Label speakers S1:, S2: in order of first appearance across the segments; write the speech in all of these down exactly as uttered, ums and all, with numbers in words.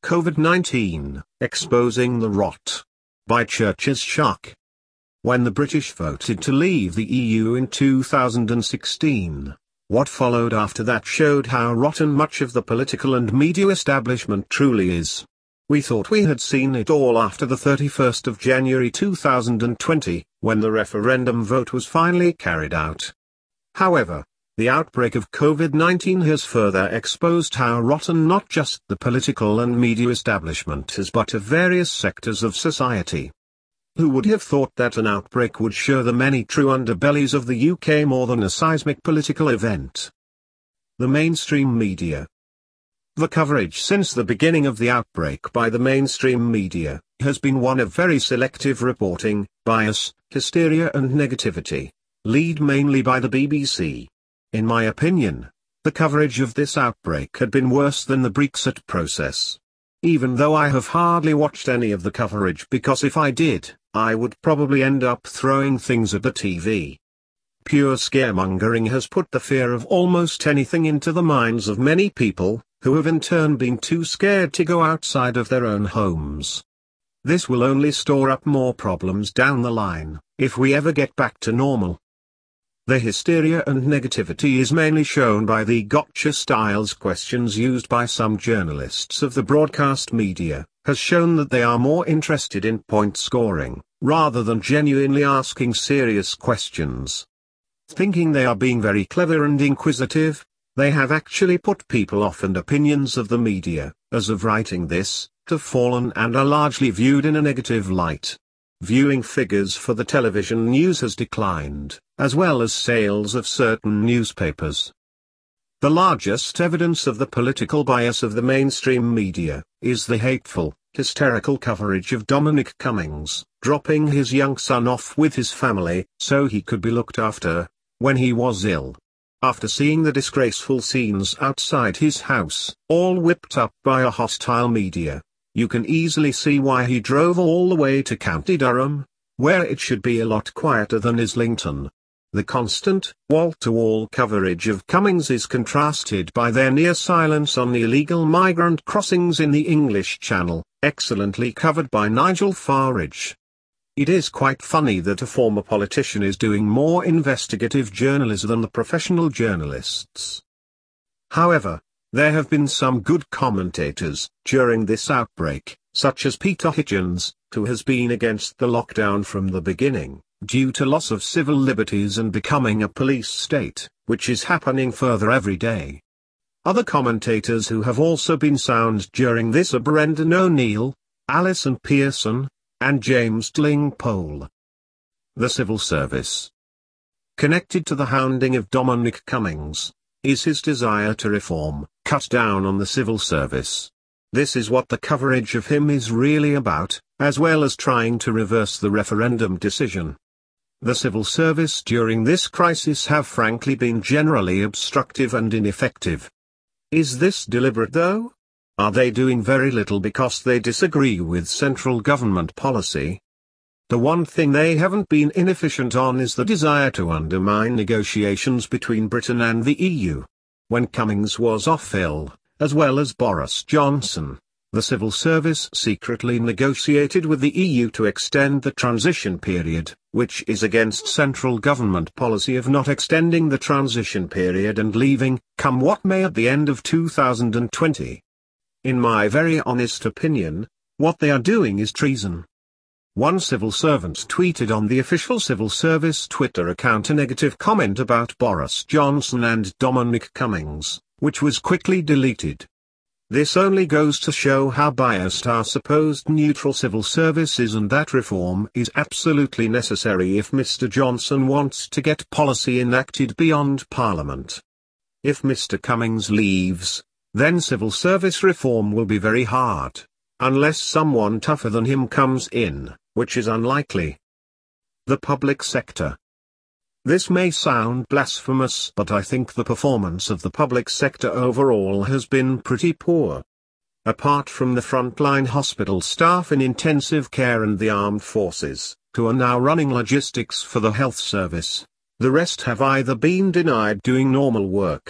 S1: COVID nineteen, Exposing the Rot. By Churches Shark. When the British voted to leave the E U in two thousand sixteen, what followed after that showed how rotten much of the political and media establishment truly is. We thought we had seen it all after the thirty-first of January two thousand twenty, when the referendum vote was finally carried out. However, the outbreak of COVID nineteen has further exposed how rotten not just the political and media establishment is but of various sectors of society. Who would have thought that an outbreak would show the many true underbellies of the U K more than a seismic political event? The mainstream media. The coverage since the beginning of the outbreak by the mainstream media has been one of very selective reporting, bias, hysteria and negativity, led mainly by the B B C. In my opinion, the coverage of this outbreak had been worse than the Brexit process. Even though I have hardly watched any of the coverage because if I did, I would probably end up throwing things at the T V. Pure scaremongering has put the fear of almost anything into the minds of many people, who have in turn been too scared to go outside of their own homes. This will only store up more problems down the line, if we ever get back to normal. The hysteria and negativity is mainly shown by the gotcha-styles questions used by some journalists of the broadcast media, has shown that they are more interested in point scoring, rather than genuinely asking serious questions. Thinking they are being very clever and inquisitive, they have actually put people off, and opinions of the media, as of writing this, have fallen and are largely viewed in a negative light. Viewing figures for the television news has declined, as well as sales of certain newspapers. The largest evidence of the political bias of the mainstream media is the hateful, hysterical coverage of Dominic Cummings, dropping his young son off with his family, so he could be looked after, when he was ill. After seeing the disgraceful scenes outside his house, all whipped up by a hostile media, you can easily see why he drove all the way to County Durham, where it should be a lot quieter than Islington. The constant, wall-to-wall coverage of Cummings is contrasted by their near silence on the illegal migrant crossings in the English Channel, excellently covered by Nigel Farage. It is quite funny that a former politician is doing more investigative journalism than the professional journalists. However, there have been some good commentators during this outbreak, such as Peter Hitchens, who has been against the lockdown from the beginning, due to loss of civil liberties and becoming a police state, which is happening further every day. Other commentators who have also been sound during this are Brendan O'Neill, Alison Pearson, and James Dling-Pole. The Civil Service. Connected to the hounding of Dominic Cummings, is his desire to reform, cut down on the civil service. This is what the coverage of him is really about, as well as trying to reverse the referendum decision. The civil service during this crisis have frankly been generally obstructive and ineffective. Is this deliberate though? Are they doing very little because they disagree with central government policy? The one thing they haven't been inefficient on is the desire to undermine negotiations between Britain and the E U. When Cummings was off ill, as well as Boris Johnson, the civil service secretly negotiated with the E U to extend the transition period, which is against central government policy of not extending the transition period and leaving, come what may, at the end of two thousand twenty. In my very honest opinion, what they are doing is treason. One civil servant tweeted on the official civil service Twitter account a negative comment about Boris Johnson and Dominic Cummings, which was quickly deleted. This only goes to show how biased our supposed neutral civil service is, and that reform is absolutely necessary if Mister Johnson wants to get policy enacted beyond Parliament. If Mister Cummings leaves, then civil service reform will be very hard, unless someone tougher than him comes in, which is unlikely. The public sector. This may sound blasphemous, but I think the performance of the public sector overall has been pretty poor. Apart from the frontline hospital staff in intensive care and the armed forces, who are now running logistics for the health service, the rest have either been denied doing normal work,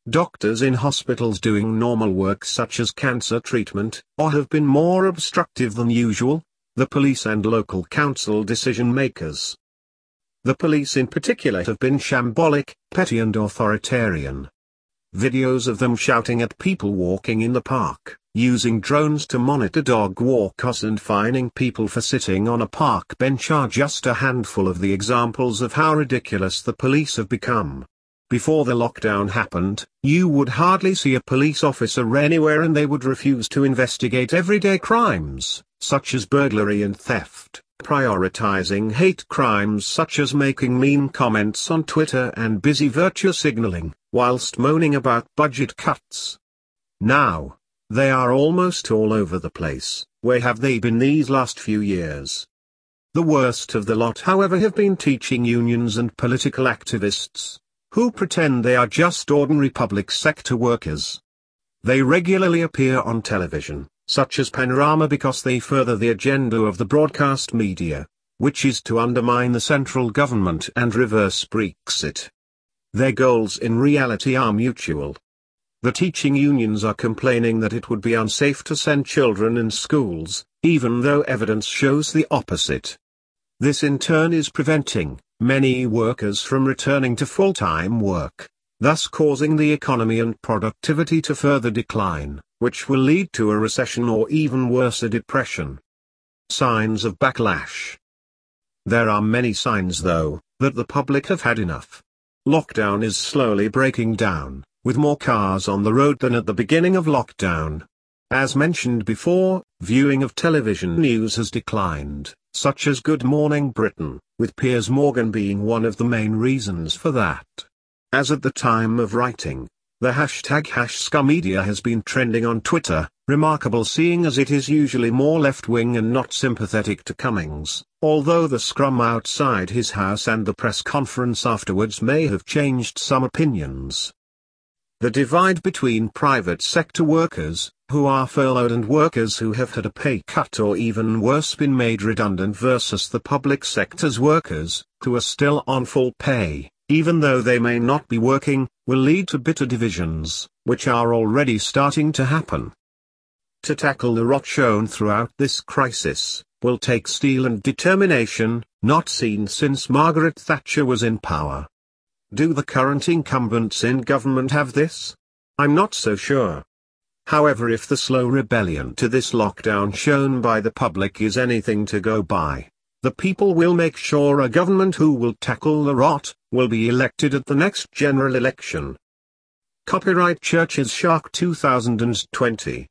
S1: doctors in hospitals doing normal work such as cancer treatment, or have been more obstructive than usual, the police and local council decision makers. The police in particular have been shambolic, petty and authoritarian. Videos of them shouting at people walking in the park, using drones to monitor dog walkers and fining people for sitting on a park bench are just a handful of the examples of how ridiculous the police have become. Before the lockdown happened, you would hardly see a police officer anywhere and they would refuse to investigate everyday crimes, such as burglary and theft, prioritizing hate crimes such as making mean comments on Twitter and busy virtue signaling, whilst moaning about budget cuts. Now, they are almost all over the place. Where have they been these last few years? The worst of the lot, however, have been teaching unions and political activists, who pretend they are just ordinary public sector workers. They regularly appear on television, such as Panorama, because they further the agenda of the broadcast media, which is to undermine the central government and reverse Brexit. Their goals in reality are mutual. The teaching unions are complaining that it would be unsafe to send children in schools, even though evidence shows the opposite. This in turn is preventing many workers from returning to full-time work, thus causing the economy and productivity to further decline, which will lead to a recession or even worse, a depression. Signs of backlash. There are many signs, though, that the public have had enough. Lockdown is slowly breaking down, with more cars on the road than at the beginning of lockdown. As mentioned before, viewing of television news has declined, such as Good Morning Britain, with Piers Morgan being one of the main reasons for that. As at the time of writing, the hashtag HashScaMedia has been trending on Twitter, remarkable seeing as it is usually more left-wing and not sympathetic to Cummings, although the scrum outside his house and the press conference afterwards may have changed some opinions. The divide between private sector workers, who are furloughed, and workers who have had a pay cut or even worse been made redundant, versus the public sector's workers, who are still on full pay, even though they may not be working, will lead to bitter divisions, which are already starting to happen. To tackle the rot shown throughout this crisis, will take steel and determination, not seen since Margaret Thatcher was in power. Do the current incumbents in government have this? I'm not so sure. However, if the slow rebellion to this lockdown shown by the public is anything to go by, the people will make sure a government who will tackle the rot will be elected at the next general election. Copyright Churches Shark two thousand twenty